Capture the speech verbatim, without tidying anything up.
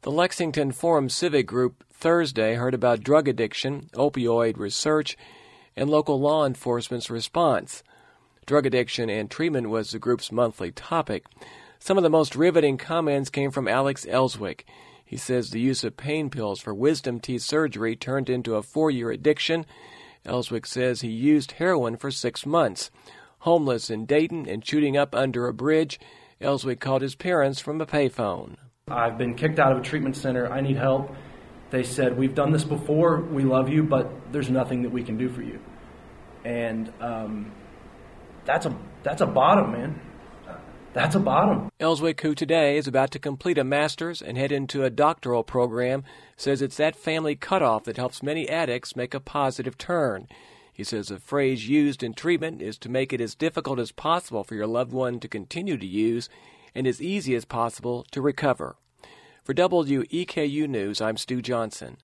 The Lexington Forum Civic Group Thursday heard about drug addiction, opioid research, and local law enforcement's response. Drug addiction and treatment was the group's monthly topic. Some of the most riveting comments came from Alex Elswick. He says the use of pain pills for wisdom teeth surgery turned into a four-year addiction. Elswick says he used heroin for six months. Homeless in Dayton and shooting up under a bridge, Elswick called his parents from a payphone. I've been kicked out of a treatment center. I need help. They said, we've done this before. We love you, but there's nothing that we can do for you. And um, that's a that's a bottom, man. That's a bottom. Elswick, who today is about to complete a master's and head into a doctoral program, says it's that family cutoff that helps many addicts make a positive turn. He says the phrase used in treatment is to make it as difficult as possible for your loved one to continue to use and as easy as possible to recover. For W E K U News, I'm Stu Johnson.